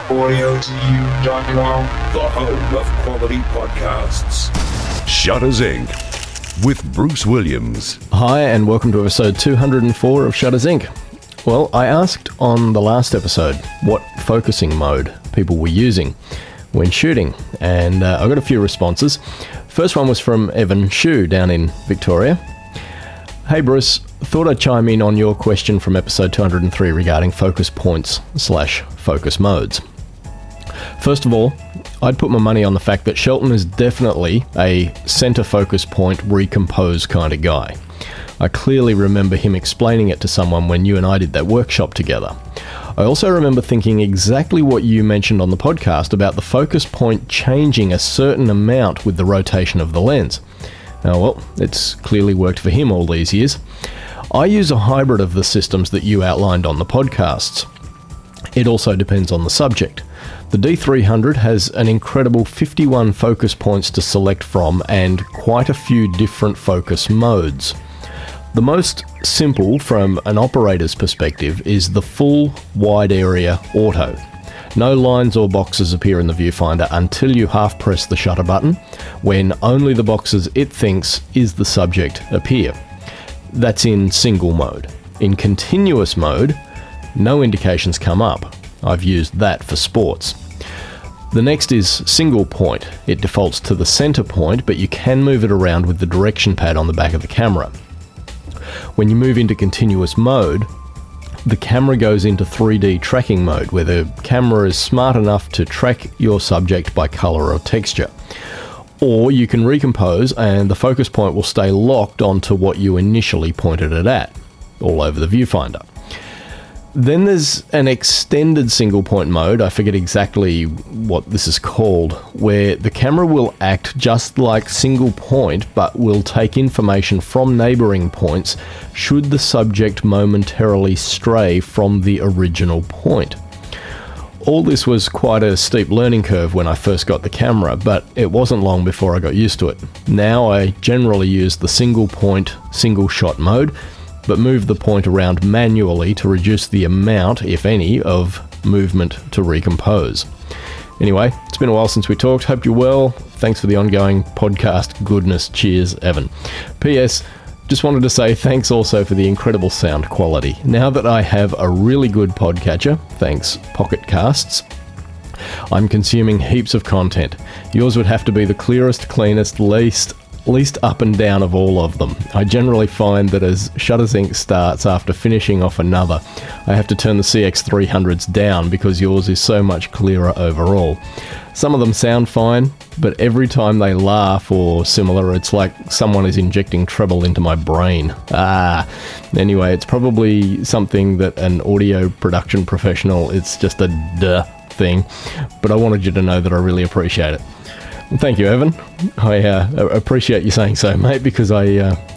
AudioTU.com, the home of quality podcasts. Shutters Inc. with Bruce Williams. Hi, and welcome to episode 204 of Shutters Inc. Well, I asked on the last episode what focusing mode people were using when shooting, and I got a few responses. First one was from Evan Shu down in Victoria. Hey Bruce, thought I'd chime in on your question from episode 203 regarding focus points / focus modes. First of all, I'd put my money on the fact that Shelton is definitely a center focus point recompose kind of guy. I clearly remember him explaining it to someone when you and I did that workshop together. I also remember thinking exactly what you mentioned on the podcast about the focus point changing a certain amount with the rotation of the lens. Now, well, it's clearly worked for him all these years. I use a hybrid of the systems that you outlined on the podcasts. It also depends on the subject. The D300 has an incredible 51 focus points to select from and quite a few different focus modes. The most simple from an operator's perspective is the full wide area auto. No lines or boxes appear in the viewfinder until you half press the shutter button, when only the boxes it thinks is the subject appear. That's in single mode. In continuous mode, no indications come up. I've used that for sports. The next is single point. It defaults to the center point, but you can move it around with the direction pad on the back of the camera. When you move into continuous mode, the camera goes into 3D tracking mode, where the camera is smart enough to track your subject by color or texture. Or you can recompose and the focus point will stay locked onto what you initially pointed it at, all over the viewfinder. Then there's an extended single point mode, I forget exactly what this is called, where the camera will act just like single point but will take information from neighbouring points should the subject momentarily stray from the original point. All this was quite a steep learning curve when I first got the camera, but it wasn't long before I got used to it. Now I generally use the single point, single shot mode, but move the point around manually to reduce the amount, if any, of movement to recompose. Anyway, it's been a while since we talked. Hope you're well. Thanks for the ongoing podcast goodness. Cheers, Evan. P.S. Just wanted to say thanks also for the incredible sound quality. Now that I have a really good podcatcher, thanks Pocket Casts, I'm consuming heaps of content. Yours would have to be the clearest, cleanest, least up and down of all of them. I generally find that as Shutters Inc. starts after finishing off another, I have to turn the CX300s down because yours is so much clearer overall. Some of them sound fine, but every time they laugh or similar, it's like someone is injecting treble into my brain. Anyway, it's probably something that an audio production professional, it's just a duh thing, but I wanted you to know that I really appreciate it. Thank you, Evan. I appreciate you saying so, mate, because I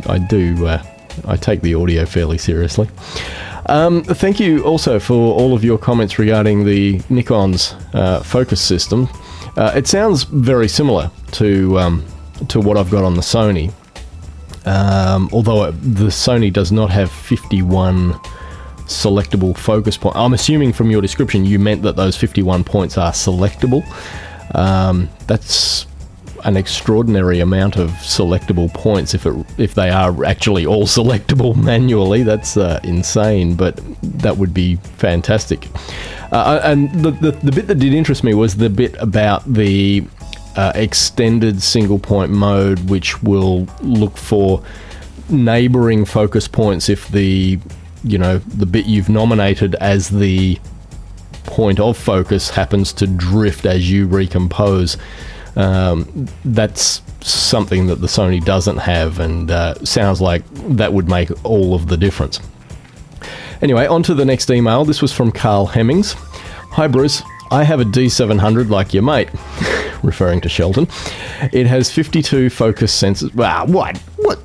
take the audio fairly seriously. Thank you also for all of your comments regarding the Nikon's focus system. It sounds very similar to what I've got on the Sony, although the Sony does not have 51 selectable focus points. I'm assuming from your description you meant that those 51 points are selectable. That's an extraordinary amount of selectable points if they are actually all selectable manually. That's insane, but that would be fantastic. And the bit that did interest me was the bit about the extended single point mode, which will look for neighbouring focus points if the bit you've nominated as the point of focus happens to drift as you recompose. That's something that the Sony doesn't have, and sounds like that would make all of the difference. Anyway, on to the next email. This was from Carl Hemmings. Hi Bruce, I have a D700 like your mate, referring to Shelton. It has 52 focus sensors. Wow, what?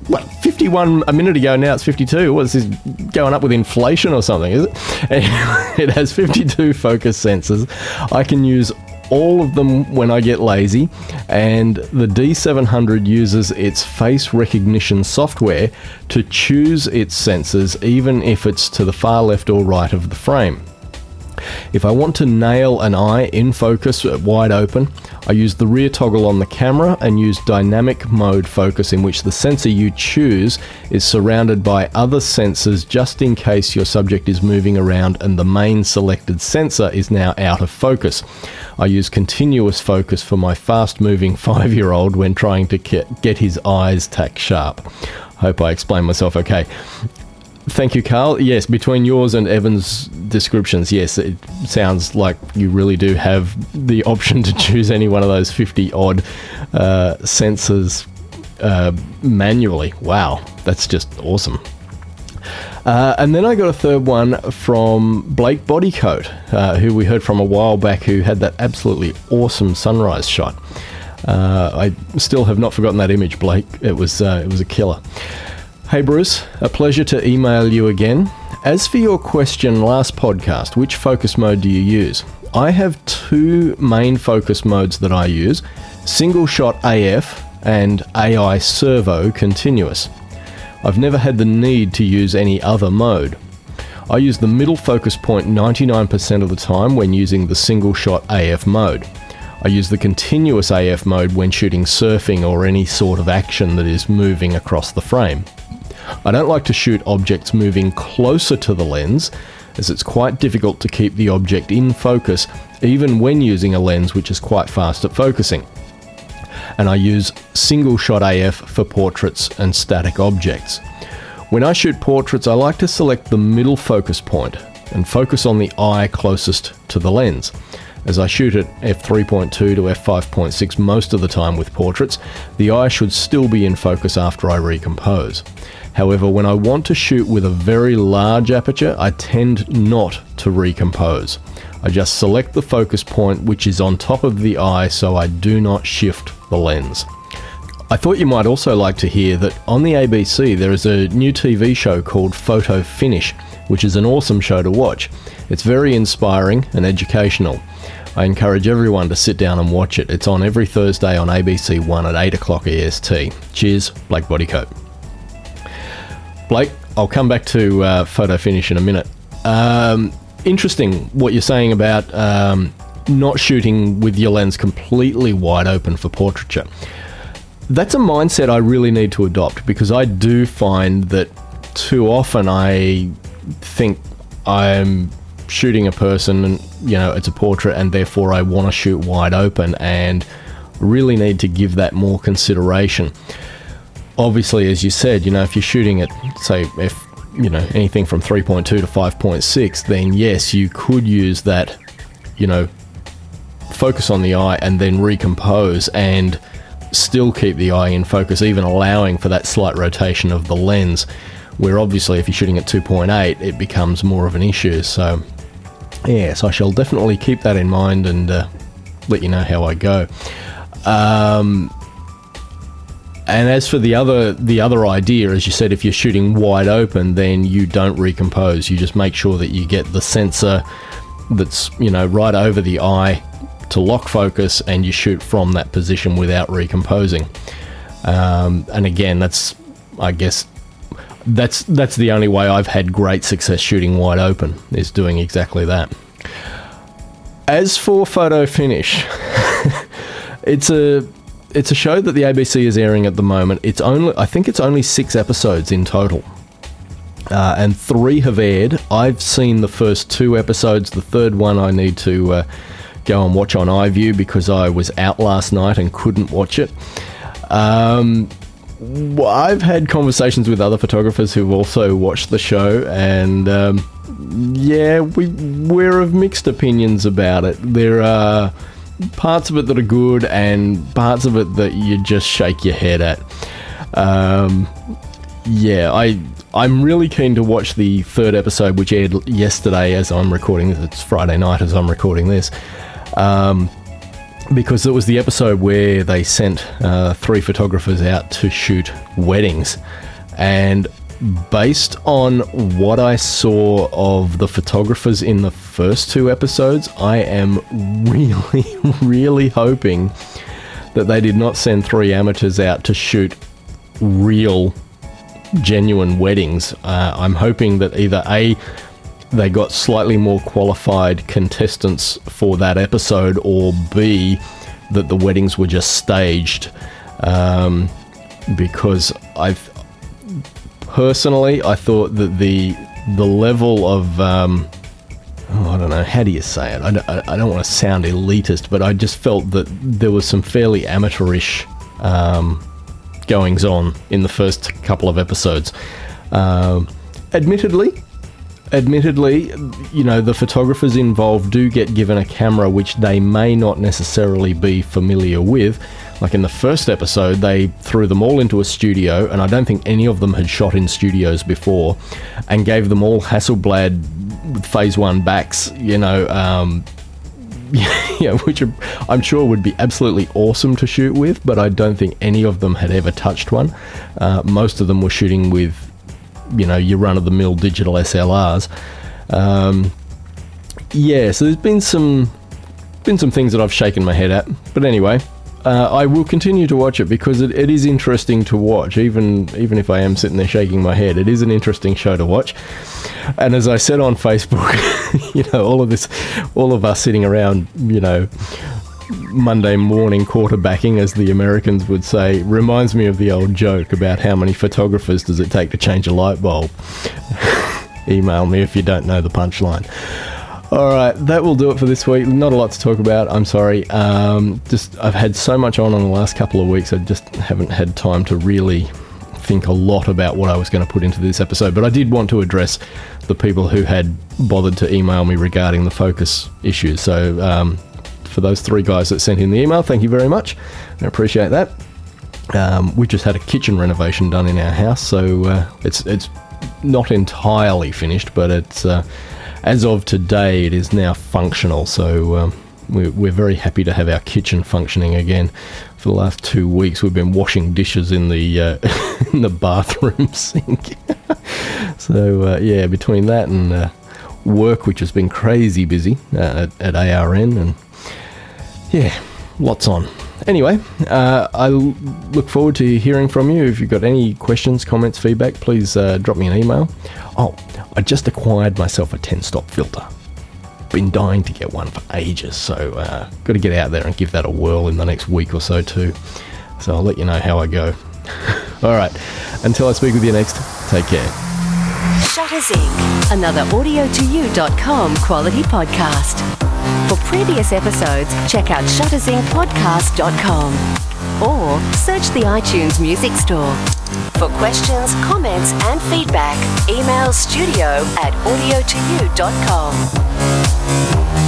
51 a minute ago, now it's 52. What is this, going up with inflation or something, is it? It has 52 focus sensors. I can use all of them when I get lazy, and the D700 uses its face recognition software to choose its sensors even if it's to the far left or right of the frame. If I want to nail an eye in focus wide open, I use the rear toggle on the camera and use dynamic mode focus, in which the sensor you choose is surrounded by other sensors just in case your subject is moving around and the main selected sensor is now out of focus. I use continuous focus for my fast-moving 5-year-old when trying to get his eyes tack sharp. Hope I explained myself okay. Thank you, Carl. Yes, between yours and Evan's descriptions, yes, it sounds like you really do have the option to choose any one of those 50-odd sensors manually. Wow, that's just awesome. And then I got a third one from Blake Bodycoat, who we heard from a while back, who had that absolutely awesome sunrise shot. I still have not forgotten that image, Blake. It was a killer. Hey Bruce, a pleasure to email you again. As for your question last podcast, which focus mode do you use? I have 2 main focus modes that I use, single shot AF and AI servo continuous. I've never had the need to use any other mode. I use the middle focus point 99% of the time when using the single shot AF mode. I use the continuous AF mode when shooting surfing or any sort of action that is moving across the frame. I don't like to shoot objects moving closer to the lens, as it's quite difficult to keep the object in focus even when using a lens which is quite fast at focusing. And I use single shot AF for portraits and static objects. When I shoot portraits, I like to select the middle focus point and focus on the eye closest to the lens. As I shoot at f3.2 to f5.6 most of the time with portraits, the eye should still be in focus after I recompose. However, when I want to shoot with a very large aperture, I tend not to recompose. I just select the focus point which is on top of the eye so I do not shift the lens. I thought you might also like to hear that on the ABC there is a new TV show called Photo Finish, which is an awesome show to watch. It's very inspiring and educational. I encourage everyone to sit down and watch it. It's on every Thursday on ABC 1 at 8 o'clock EST. Cheers, Blake Bodycoat. Blake, I'll come back to Photo Finish in a minute. Interesting what you're saying about not shooting with your lens completely wide open for portraiture. That's a mindset I really need to adopt, because I do find that too often I think I'm shooting a person and, you know, it's a portrait and therefore I want to shoot wide open, and really need to give that more consideration. Obviously, as you said, you know, if you're shooting at, say, anything from 3.2 to 5.6, then yes, you could use that, you know, focus on the eye and then recompose and still keep the eye in focus, even allowing for that slight rotation of the lens, where obviously if you're shooting at 2.8, it becomes more of an issue. So yes, I shall definitely keep that in mind and let you know how I go. And as for the other idea, as you said, if you're shooting wide open, then you don't recompose. You just make sure that you get the sensor that's, you know, right over the eye to lock focus, and you shoot from that position without recomposing. And again, that's the only way I've had great success shooting wide open, is doing exactly that. As for Photo Finish, it's a show that the ABC is airing at the moment. I think it's only 6 episodes in total, and 3 have aired. I've seen the first 2 episodes. The third one I need to go and watch on iView because I was out last night and couldn't watch it. I've had conversations with other photographers who've also watched the show, and we're of mixed opinions about it. There are parts of it that are good and parts of it that you just shake your head at. I'm really keen to watch the 3rd episode, which aired yesterday as I'm recording this. It's Friday night as I'm recording this. Because it was the episode where they sent 3 photographers out to shoot weddings. And based on what I saw of the photographers in the first 2 episodes, I am really, really hoping that they did not send 3 amateurs out to shoot real, genuine weddings. I'm hoping that either A, they got slightly more qualified contestants for that episode, or B, that the weddings were just staged. Because I thought that the level of I don't know, how do you say it? I don't want to sound elitist, but I just felt that there was some fairly amateurish goings on in the first couple of episodes. Admittedly, you know, the photographers involved do get given a camera which they may not necessarily be familiar with. Like in the first episode, they threw them all into a studio, and I don't think any of them had shot in studios before, and gave them all Hasselblad Phase 1 backs, you know, which I'm sure would be absolutely awesome to shoot with, but I don't think any of them had ever touched one. Most of them were shooting with, you know, your run-of-the-mill digital SLRs. So there's been some things that I've shaken my head at, but anyway, I will continue to watch it because it is interesting to watch, even if I am sitting there shaking my head. It is an interesting show to watch. And as I said on Facebook, you know, all of us sitting around, you know, Monday morning quarterbacking, as the Americans would say, reminds me of the old joke about how many photographers does it take to change a light bulb. Email me if you don't know the punchline. All right, that will do it for this week. Not a lot to talk about, I'm sorry. I've had so much on the last couple of weeks, I just haven't had time to really think a lot about what I was going to put into this episode. But I did want to address the people who had bothered to email me regarding the focus issues. So for those 3 guys that sent in the email, thank you very much. I appreciate that. We just had a kitchen renovation done in our house, so it's not entirely finished, but it's... as of today, it is now functional, so we're very happy to have our kitchen functioning again. For the last 2 weeks, we've been washing dishes in the in the bathroom sink. So, between that and work, which has been crazy busy at ARN, and lots on. Anyway, I look forward to hearing from you. If you've got any questions, comments, feedback, please drop me an email. Oh, I just acquired myself a 10-stop filter. Been dying to get one for ages, so got to get out there and give that a whirl in the next week or so too. So I'll let you know how I go. All right, until I speak with you next, take care. Shutters Inc., another audio2u.com quality podcast. For previous episodes, check out shuttersincpodcast.com or search the iTunes Music Store. For questions, comments and feedback, email studio@audio2u.com.